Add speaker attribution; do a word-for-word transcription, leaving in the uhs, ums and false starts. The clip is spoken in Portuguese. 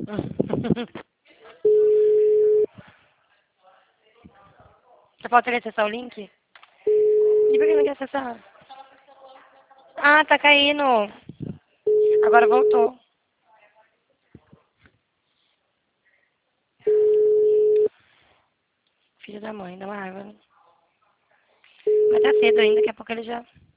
Speaker 1: Você pode querer acessar o link? E por que não quer acessar? Ah, tá caindo. Agora voltou. Filho da mãe, dá uma raiva. Mas tá cedo ainda, daqui a pouco ele já...